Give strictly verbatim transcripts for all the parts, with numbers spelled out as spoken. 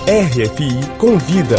R F I Convida.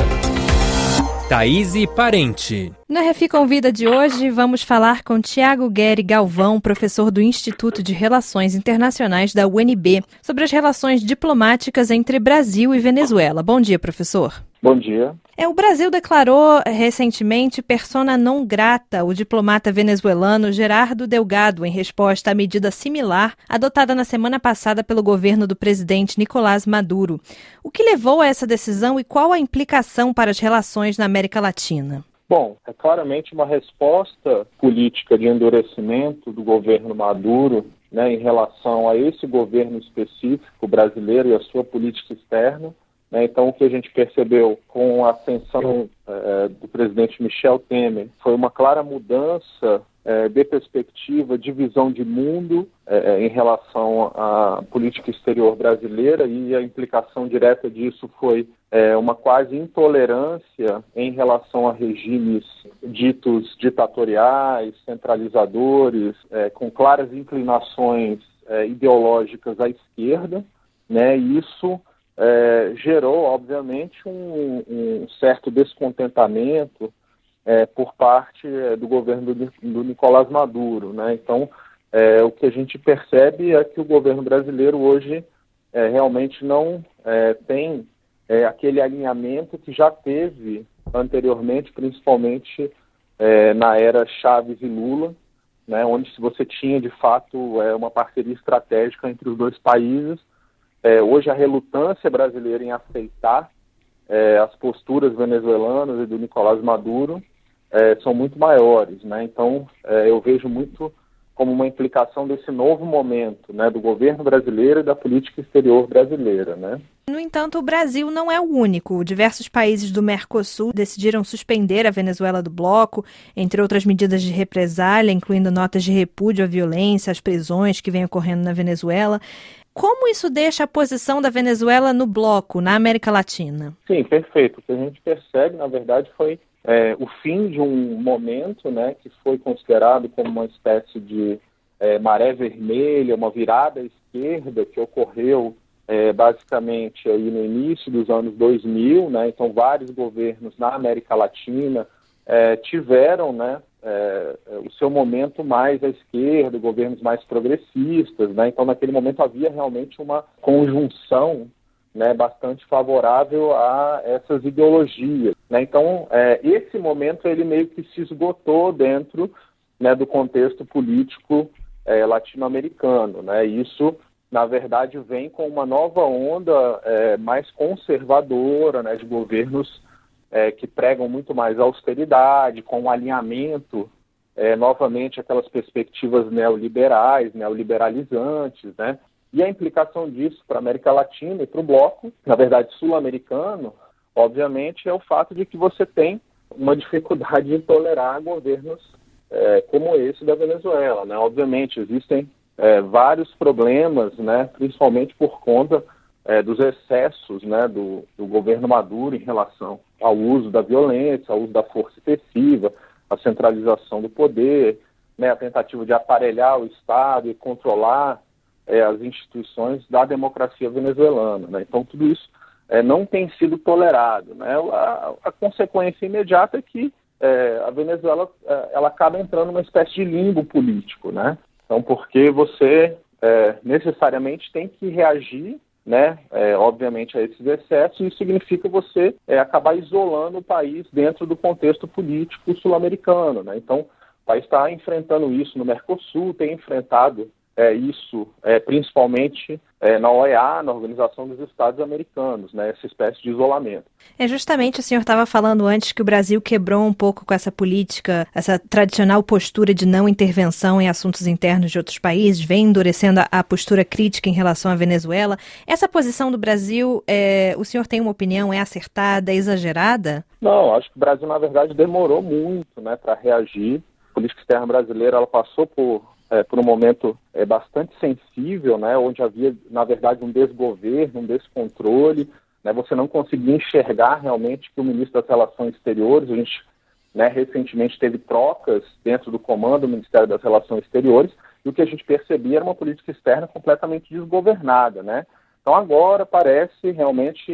Thaís Parente. No R F I Convida de hoje, vamos falar com Tiago Guerri Galvão, professor do Instituto de Relações Internacionais da U N B, sobre as relações diplomáticas entre Brasil e Venezuela. Bom dia, professor. Bom dia. É, o Brasil declarou recentemente persona non grata o diplomata venezuelano Gerardo Delgado em resposta à medida similar adotada na semana passada pelo governo do presidente Nicolás Maduro. O que levou a essa decisão e qual a implicação para as relações na América Latina? Bom, é claramente uma resposta política de endurecimento do governo Maduro, né, em relação a esse governo específico brasileiro e a sua política externa. Então, o que a gente percebeu com a ascensão eh, do presidente Michel Temer foi uma clara mudança eh, de perspectiva, de visão de mundo eh, em relação à política exterior brasileira, e a implicação direta disso foi eh, uma quase intolerância em relação a regimes ditos ditatoriais, centralizadores, eh, com claras inclinações eh, ideológicas à esquerda, né, e isso É, gerou, obviamente, um, um certo descontentamento é, por parte é, do governo do, do Nicolás Maduro, né? Então, é, o que a gente percebe é que o governo brasileiro hoje é, realmente não é, tem é, aquele alinhamento que já teve anteriormente, principalmente é, na era Chávez e Lula, né? Onde se você tinha, de fato, é, uma parceria estratégica entre os dois países. É, hoje a relutância brasileira em aceitar é, as posturas venezuelanas e do Nicolás Maduro é, são muito maiores, né? Então é, eu vejo muito como uma implicação desse novo momento, né, do governo brasileiro e da política exterior brasileira, né? No entanto, o Brasil não é o único. Diversos países do Mercosul decidiram suspender a Venezuela do bloco, entre outras medidas de represália, incluindo notas de repúdio à violência, às prisões que vêm ocorrendo na Venezuela. Como isso deixa a posição da Venezuela no bloco, na América Latina? Sim, perfeito. O que a gente percebe, na verdade, foi é, o fim de um momento, né, que foi considerado como uma espécie de é, maré vermelha, uma virada à esquerda que ocorreu é, basicamente aí no início dos anos dois mil, né? Então vários governos na América Latina é, tiveram, né, É, o seu momento mais à esquerda, governos mais progressistas, né? Então naquele momento havia realmente uma conjunção, né, bastante favorável a essas ideologias, né? Então é, esse momento ele meio que se esgotou dentro, né, do contexto político é, latino-americano, né? Isso na verdade vem com uma nova onda é, mais conservadora, né, de governos É, que pregam muito mais austeridade, com um alinhamento, é, novamente, aquelas perspectivas neoliberais, neoliberalizantes, né? E a implicação disso para a América Latina e para o bloco, na verdade, sul-americano, obviamente, é o fato de que você tem uma dificuldade de tolerar governos é, como esse da Venezuela, né? Obviamente, existem é, vários problemas, né? Principalmente por conta É, dos excessos, né, do, do governo Maduro em relação ao uso da violência, ao uso da força excessiva, a centralização do poder, né, a tentativa de aparelhar o Estado e controlar é, as instituições da democracia venezuelana, né? Então tudo isso é, não tem sido tolerado, né? A, a consequência imediata é que é, a Venezuela é, ela acaba entrando numa espécie de limbo político, né? Então porque você é, necessariamente tem que reagir, né, é, obviamente a esses excessos, e isso significa você é, acabar isolando o país dentro do contexto político sul-americano, né? Então o país está enfrentando isso no Mercosul, tem enfrentado é, isso é, principalmente é, na O E A, na Organização dos Estados Americanos, né, essa espécie de isolamento. É justamente, o senhor estava falando antes que o Brasil quebrou um pouco com essa política, essa tradicional postura de não intervenção em assuntos internos de outros países, vem endurecendo a, a postura crítica em relação à Venezuela. Essa posição do Brasil, é, o senhor tem uma opinião, é acertada, é exagerada? Não, acho que o Brasil, na verdade, demorou muito, né, para reagir. A política externa brasileira ela passou por É, por um momento é, bastante sensível, né, onde havia, na verdade, um desgoverno, um descontrole, né, você não conseguia enxergar realmente que o ministro das Relações Exteriores, a gente, né, recentemente teve trocas dentro do comando do Ministério das Relações Exteriores, e o que a gente percebia era uma política externa completamente desgovernada, né? Então agora parece realmente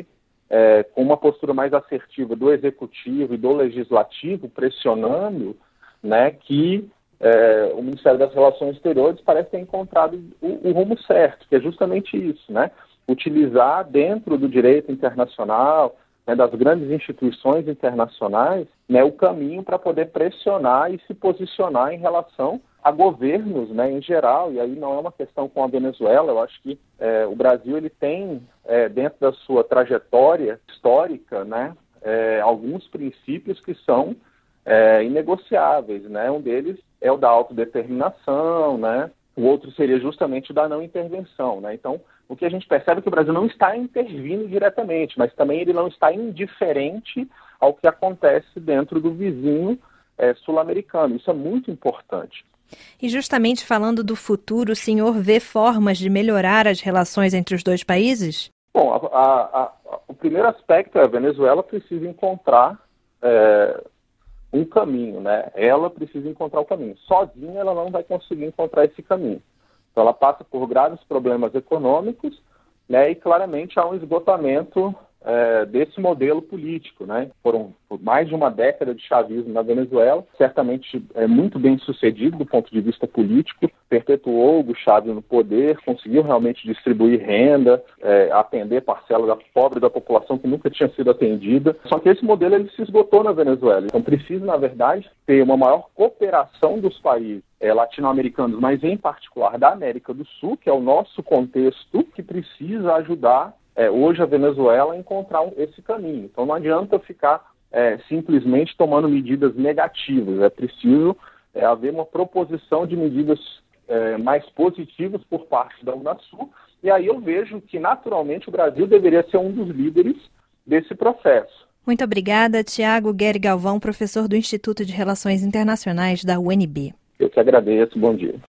é, com uma postura mais assertiva do executivo e do legislativo, pressionando, né, que é, o Ministério das Relações Exteriores parece ter encontrado o, o rumo certo, que é justamente isso, né? Utilizar dentro do direito internacional, né, das grandes instituições internacionais, né, o caminho para poder pressionar e se posicionar em relação a governos, né, em geral, e aí não é uma questão com a Venezuela. Eu acho que é, o Brasil ele tem, é, dentro da sua trajetória histórica, né, é, alguns princípios que são é, inegociáveis, né? Um deles é o da autodeterminação, né? O outro seria justamente o da não intervenção, né? Então, o que a gente percebe é que o Brasil não está intervindo diretamente, mas também ele não está indiferente ao que acontece dentro do vizinho é, sul-americano. Isso é muito importante. E justamente falando do futuro, o senhor vê formas de melhorar as relações entre os dois países? Bom, a, a, a, o primeiro aspecto é a Venezuela precisa encontrar é, um caminho, né? Ela precisa encontrar o caminho. Sozinha ela não vai conseguir encontrar esse caminho. Então ela passa por graves problemas econômicos, né? E claramente há um esgotamento é, desse modelo político, né? Foram por mais de uma década de chavismo na Venezuela, certamente é muito bem sucedido do ponto de vista político, perpetuou o Chávez no poder, conseguiu realmente distribuir renda, é, atender parcela da pobre da população que nunca tinha sido atendida. Só que esse modelo ele se esgotou na Venezuela. Então precisa, na verdade, ter uma maior cooperação dos países é, latino-americanos, mas em particular da América do Sul, que é o nosso contexto, que precisa ajudar É, hoje a Venezuela a encontrar um, esse caminho. Então não adianta ficar é, simplesmente tomando medidas negativas, é preciso é, haver uma proposição de medidas é, mais positivas por parte da Unasul, e aí eu vejo que naturalmente o Brasil deveria ser um dos líderes desse processo. Muito obrigada, Tiago Guerri Galvão, professor do Instituto de Relações Internacionais da U N B. Eu que agradeço, bom dia.